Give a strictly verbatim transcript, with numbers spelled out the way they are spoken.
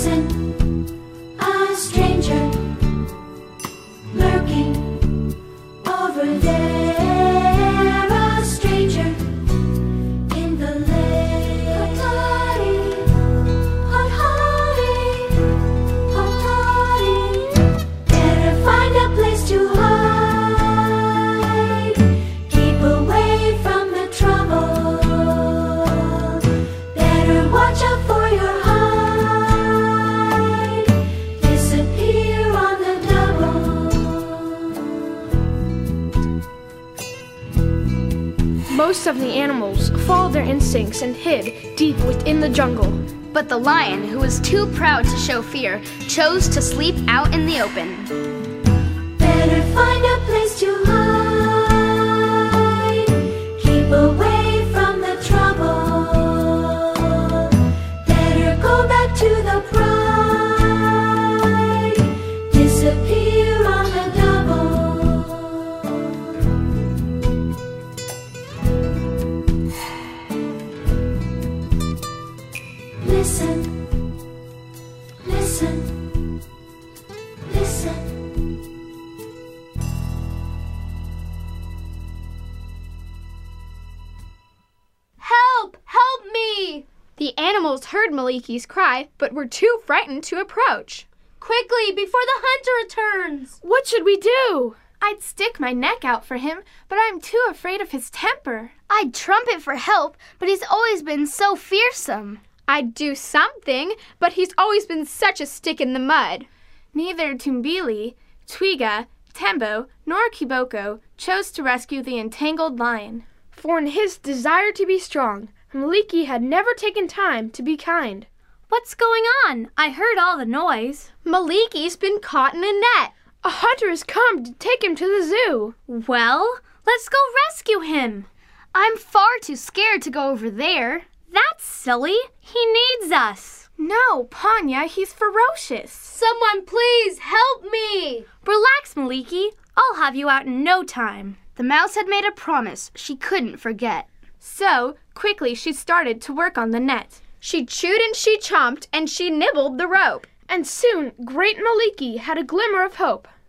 Listen, a stranger lurking over there, a stranger in the lake. Hot-toddy, hot-toddy, hot-toddy. Better find a place to hide. Keep away from the trouble. Better watch out for your hide. Disappear on the double. Most of the animals followed their instincts and hid deep within the jungle. But the lion, who was too proud to show fear, chose to sleep out in the open. Better find a place to hide. Keep away from the trouble. Better go back to the pride. Disappear on the double. Listen, listen, listen. Help! Help me! The animals heard Maliki's cry, but were too frightened to approach. Quickly, before the hunter returns! What should we do? I'd stick my neck out for him, but I'm too afraid of his temper. I'd trumpet for help, but he's always been so fearsome. I'd do something, but he's always been such a stick in the mud. Neither Tumbili, Twiga, Tembo, nor Kiboko chose to rescue the entangled lion. For in his desire to be strong, Maliki had never taken time to be kind. What's going on? I heard all the noise. Maliki's been caught in a net. A hunter has come to take him to the zoo. Well, let's go rescue him. I'm far too scared to go over there. That's silly. He needs us. No, Panya, he's ferocious. Someone please help me. Relax, Maliki. I'll have you out in no time. The mouse had made a promise she couldn't forget. So, quickly she started to work on the net. She chewed and she chomped and she nibbled the rope. And soon, great Maliki had a glimmer of hope.